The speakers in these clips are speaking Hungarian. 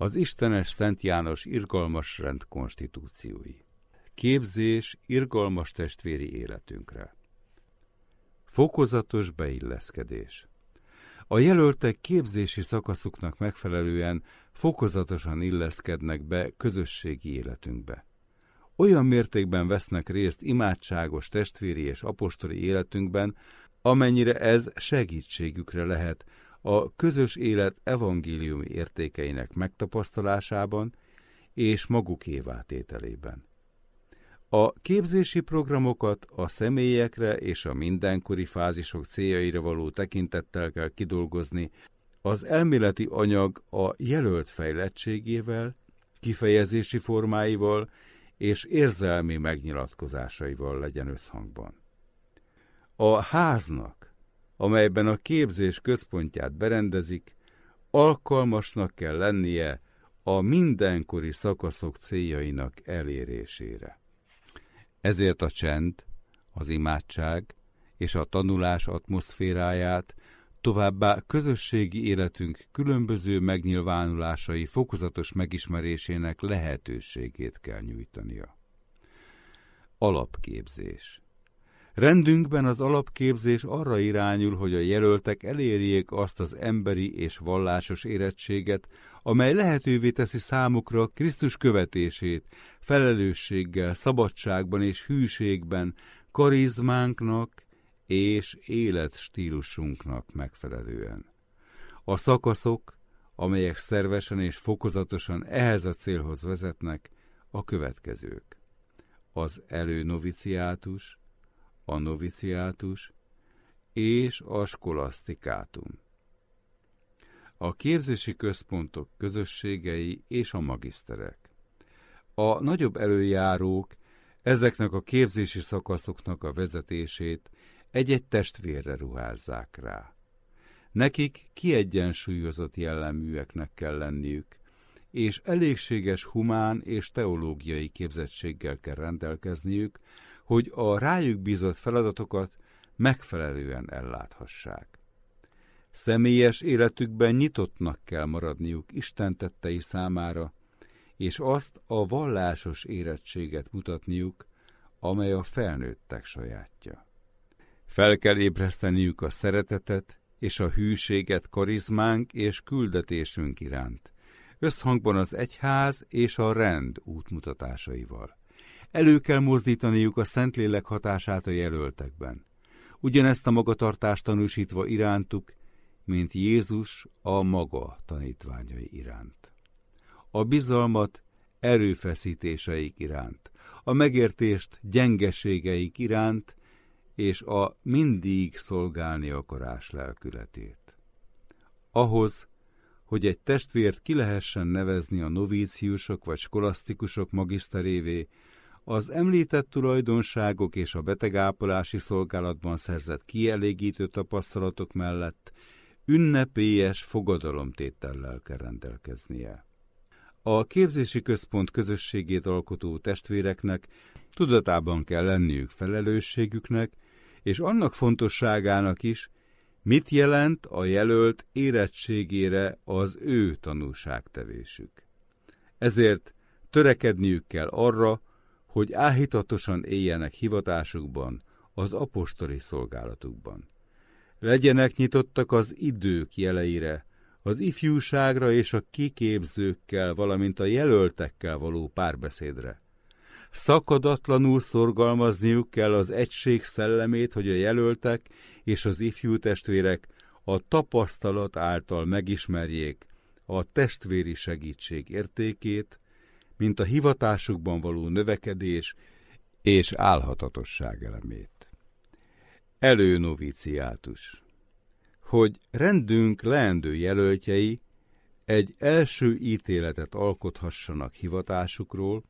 Az istenes Szent János irgalmas rend konstitúciói. Képzés irgalmas testvéri életünkre. Fokozatos beilleszkedés. A jelöltek képzési szakaszuknak megfelelően fokozatosan illeszkednek be közösségi életünkbe. Olyan mértékben vesznek részt imádságos testvéri és apostoli életünkben, amennyire ez segítségükre lehet a közös élet evangéliumi értékeinek megtapasztalásában és magukévá tételében. A képzési programokat a személyekre és a mindenkori fázisok céljaira való tekintettel kell kidolgozni, az elméleti anyag a jelölt fejlettségével, kifejezési formáival és érzelmi megnyilatkozásaival legyen összhangban. A háznak, amelyben a képzés központját berendezik, alkalmasnak kell lennie a mindenkori szakaszok céljainak elérésére. Ezért a csend, az imádság és a tanulás atmoszféráját, továbbá közösségi életünk különböző megnyilvánulásai fokozatos megismerésének lehetőségét kell nyújtania. Alapképzés. Rendünkben az alapképzés arra irányul, hogy a jelöltek elérjék azt az emberi és vallásos érettséget, amely lehetővé teszi számukra Krisztus követését, felelősséggel, szabadságban és hűségben, karizmánknak és életstílusunknak megfelelően. A szakaszok, amelyek szervesen és fokozatosan ehhez a célhoz vezetnek, a következők. Az előnoviciátus, a noviciátus és a skolasztikátum. A képzési központok közösségei és a magiszterek. A nagyobb előjárók ezeknek a képzési szakaszoknak a vezetését egy-egy testvérre ruházzák rá. Nekik kiegyensúlyozott jelleműeknek kell lenniük, és elégséges humán és teológiai képzettséggel kell rendelkezniük, hogy a rájuk bízott feladatokat megfelelően elláthassák. Személyes életükben nyitottnak kell maradniuk Isten tettei számára, és azt a vallásos érettséget mutatniuk, amely a felnőttek sajátja. Fel kell ébreszteniük a szeretetet és a hűséget karizmánk és küldetésünk iránt, összhangban az egyház és a rend útmutatásaival. Elő kell mozdítaniuk a Szentlélek hatását a jelöltekben, ugyanezt a magatartást tanúsítva irántuk, mint Jézus a maga tanítványai iránt. A bizalmat erőfeszítéseik iránt, a megértést gyengeségeik iránt, és a mindig szolgálni akarás lelkületét. Ahhoz, hogy egy testvért ki lehessen nevezni a novíciusok vagy skolasztikusok magiszterévé, az említett tulajdonságok és a betegápolási szolgálatban szerzett kielégítő tapasztalatok mellett ünnepélyes fogadalomtétellel kell rendelkeznie. A képzési központ közösségét alkotó testvéreknek tudatában kell lenniük felelősségüknek, és annak fontosságának is, mit jelent a jelölt érettségére az ő tanúságtevésük. Ezért törekedniük kell arra, hogy áhítatosan éljenek hivatásukban, az apostoli szolgálatukban. Legyenek nyitottak az idők jeleire, az ifjúságra és a kiképzőkkel, valamint a jelöltekkel való párbeszédre. Szakadatlanul szorgalmazniuk kell az egység szellemét, hogy a jelöltek és az ifjú testvérek a tapasztalat által megismerjék a testvéri segítség értékét, mint a hivatásukban való növekedés és álhatatosság elemét. Előnoviciátus. Hogy rendünk leendő jelöltjei egy első ítéletet alkothassanak hivatásukról,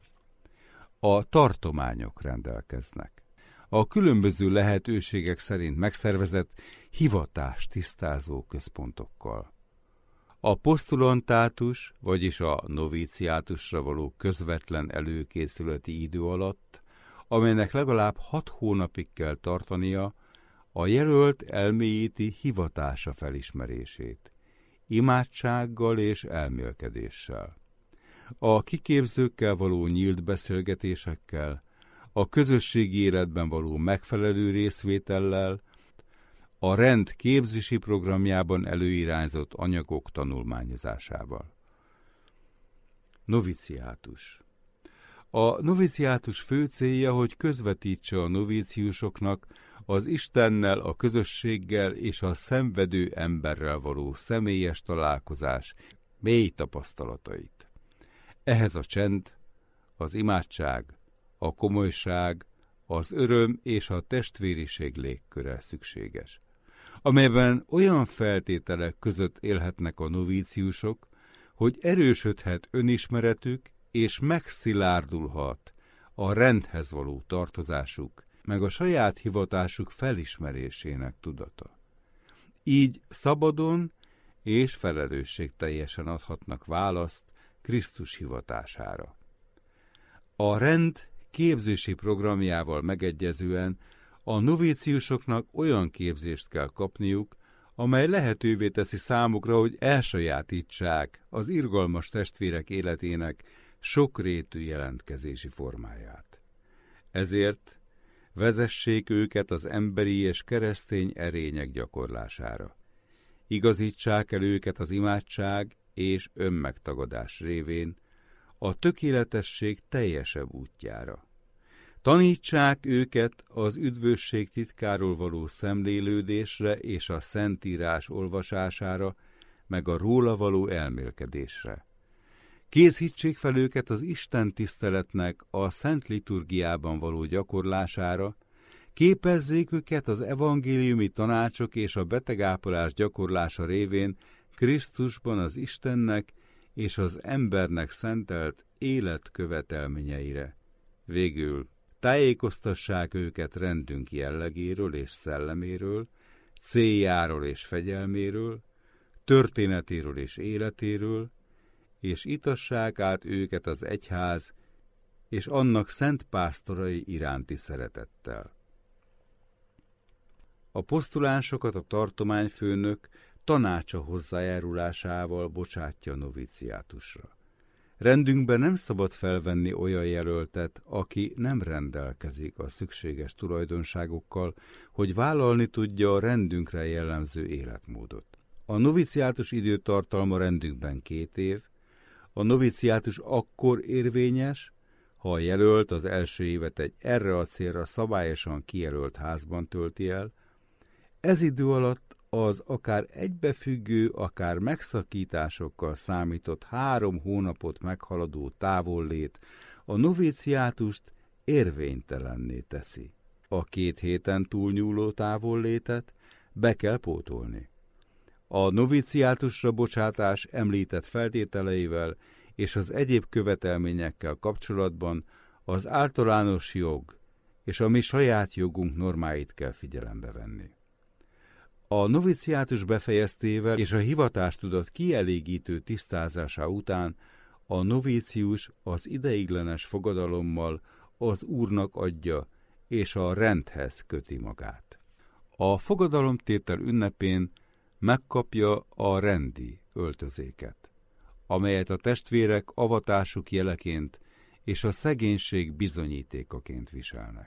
a tartományok rendelkeznek. A különböző lehetőségek szerint megszervezett hivatás tisztázó központokkal. A posztulantátus, vagyis a noviciátusra való közvetlen előkészületi idő alatt, amelynek legalább 6 hónapig kell tartania, a jelölt elmélyíti hivatása felismerését, imádsággal és elmélkedéssel. A kiképzőkkel való nyílt beszélgetésekkel, a közösségi életben való megfelelő részvétellel, a rend képzési programjában előirányzott anyagok tanulmányozásával. Noviciátus. A noviciátus fő célja, hogy közvetítse a novíciusoknak az Istennel, a közösséggel és a szenvedő emberrel való személyes találkozás mély tapasztalatait. Ehhez a csend, az imádság, a komolyság, az öröm és a testvériség légköre szükséges, amelyben olyan feltételek között élhetnek a novíciusok, hogy erősödhet önismeretük és megszilárdulhat a rendhez való tartozásuk, meg a saját hivatásuk felismerésének tudata. Így szabadon és felelősségteljesen adhatnak választ Krisztus hivatására. A rend képzési programjával megegyezően a novíciusoknak olyan képzést kell kapniuk, amely lehetővé teszi számukra, hogy elsajátítsák az irgalmas testvérek életének sokrétű jelentkezési formáját. Ezért vezessék őket az emberi és keresztény erények gyakorlására. Igazítsák el őket az imádság és önmegtagadás révén a tökéletesség teljesebb útjára. Tanítsák őket az üdvösség titkáról való szemlélődésre és a Szentírás olvasására, meg a róla való elmélkedésre. Készítsék fel őket az Isten tiszteletnek a szent liturgiában való gyakorlására, képezzék őket az evangéliumi tanácsok és a betegápolás gyakorlása révén Krisztusban az Istennek és az embernek szentelt élet követelményeire. Végül tájékoztassák őket rendünk jellegéről és szelleméről, céljáról és fegyelméről, történetéről és életéről, és itassák át őket az egyház és annak szent pásztorai iránti szeretettel. A posztulánsokat a tartományfőnök tanácsa hozzájárulásával bocsátja a noviciátusra. Rendünkben nem szabad felvenni olyan jelöltet, aki nem rendelkezik a szükséges tulajdonságokkal, hogy vállalni tudja a rendünkre jellemző életmódot. A noviciátus időtartalma rendünkben 2 év, a noviciátus akkor érvényes, ha a jelölt az első évet egy erre a célra szabályosan kijelölt házban tölti el. Ez idő alatt az akár egybefüggő, akár megszakításokkal számított 3 hónapot meghaladó távollét a noviciátust érvénytelenné teszi. A 2 héten túlnyúló távollétet be kell pótolni. A noviciátusra bocsátás említett feltételeivel és az egyéb követelményekkel kapcsolatban az általános jog és a mi saját jogunk normáit kell figyelembe venni. A noviciátus befejeztével és a hivatástudat kielégítő tisztázása után a novícius az ideiglenes fogadalommal az Úrnak adja és a rendhez köti magát. A fogadalomtétel ünnepén megkapja a rendi öltözéket, amelyet a testvérek avatásuk jeleként és a szegénység bizonyítékaként viselnek.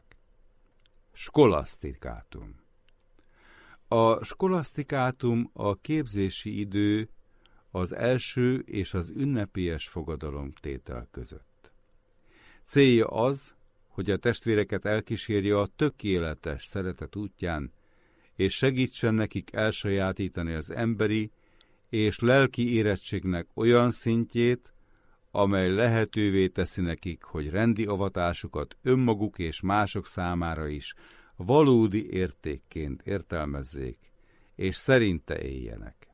Skolasztikátum. A skolasztikátum a képzési idő az első és az ünnepélyes fogadalomtétel között. Célja az, hogy a testvéreket elkísérje a tökéletes szeretet útján, és segítsen nekik elsajátítani az emberi és lelki érettségnek olyan szintjét, amely lehetővé teszi nekik, hogy rendi avatásukat önmaguk és mások számára is valódi értékként értelmezzék, és szerinte éljenek.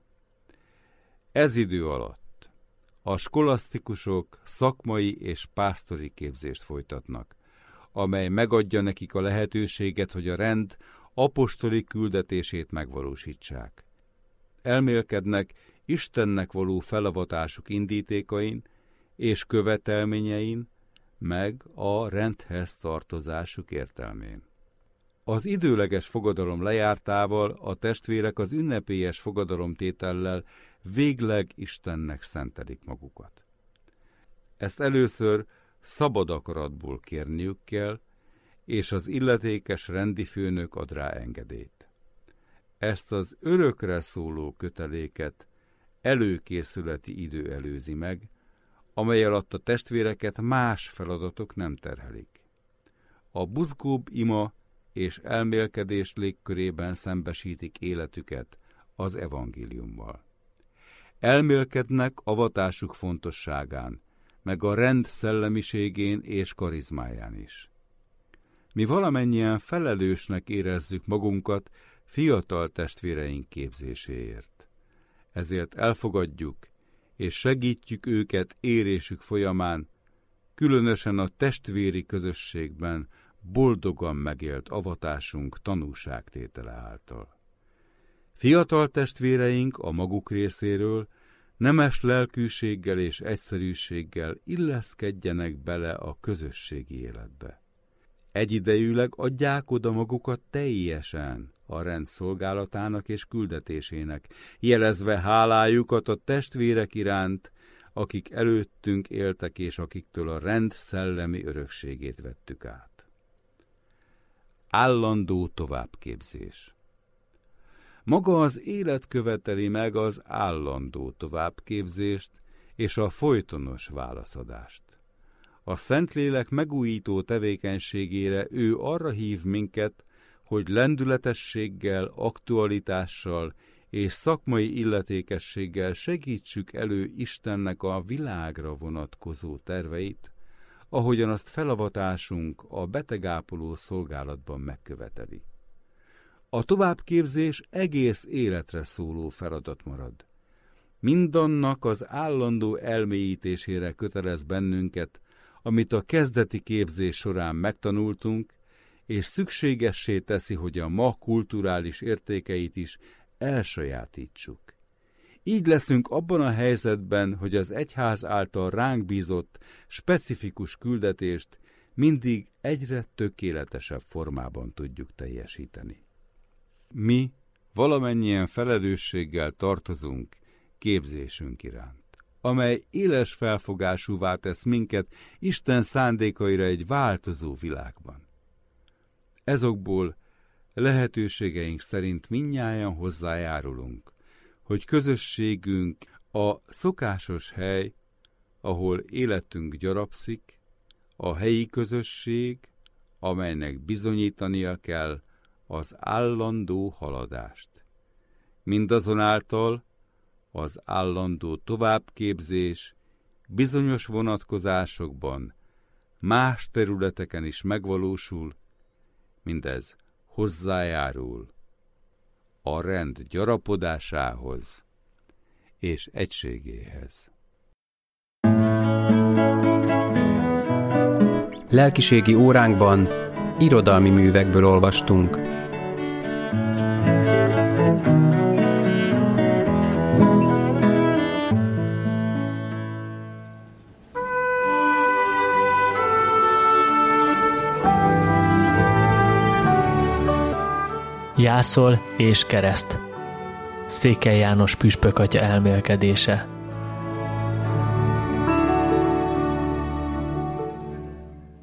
Ez idő alatt a skolasztikusok szakmai és pásztori képzést folytatnak, amely megadja nekik a lehetőséget, hogy a rend apostoli küldetését megvalósítsák. Elmélkednek Istennek való felavatásuk indítékain és követelményein, meg a rendhez tartozásuk értelmén. Az időleges fogadalom lejártával a testvérek az ünnepélyes fogadalomtétellel végleg Istennek szentelik magukat. Ezt először szabad akaratból kérniük kell, és az illetékes rendi főnök ad rá engedélyt. Ezt az örökre szóló köteléket előkészületi idő előzi meg, amely alatt a testvéreket más feladatok nem terhelik. A buzgóbb ima és elmélkedés légkörében szembesítik életüket az evangéliummal. Elmélkednek avatásuk fontosságán, meg a rend szellemiségén és karizmáján is. Mi valamennyien felelősnek érezzük magunkat fiatal testvéreink képzéséért. Ezért elfogadjuk és segítjük őket érésük folyamán, különösen a testvéri közösségben boldogan megélt avatásunk tanúságtétele által. Fiatal testvéreink a maguk részéről nemes lelkűséggel és egyszerűséggel illeszkedjenek bele a közösségi életbe. Egyidejűleg adják oda magukat teljesen a rend szolgálatának és küldetésének, jelezve hálájukat a testvérek iránt, akik előttünk éltek és akiktől a rend szellemi örökségét vettük át. Állandó továbbképzés. Maga az élet követeli meg az állandó továbbképzést és a folytonos válaszadást. A Szentlélek megújító tevékenységére ő arra hív minket, hogy lendületességgel, aktualitással és szakmai illetékességgel segítsük elő Istennek a világra vonatkozó terveit, ahogyan azt felavatásunk a betegápoló szolgálatban megköveteli. A továbbképzés egész életre szóló feladat marad. Mindannak az állandó elmélyítésére kötelez bennünket, amit a kezdeti képzés során megtanultunk, és szükségessé teszi, hogy a ma kulturális értékeit is elsajátítsuk. Így leszünk abban a helyzetben, hogy az egyház által ránk bízott specifikus küldetést mindig egyre tökéletesebb formában tudjuk teljesíteni. Mi valamennyien felelősséggel tartozunk képzésünk iránt, amely éles felfogásúvá tesz minket Isten szándékaira egy változó világban. Ezokból lehetőségeink szerint mindnyájan hozzájárulunk, hogy közösségünk a szokásos hely, ahol életünk gyarapszik, a helyi közösség, amelynek bizonyítania kell az állandó haladást. Mindazonáltal az állandó továbbképzés bizonyos vonatkozásokban más területeken is megvalósul, mindez hozzájárul a rend gyarapodásához és egységéhez. Lelkiségi óránkban irodalmi művekből olvastunk. Jászol és kereszt. Székely János püspök atya elmélkedése.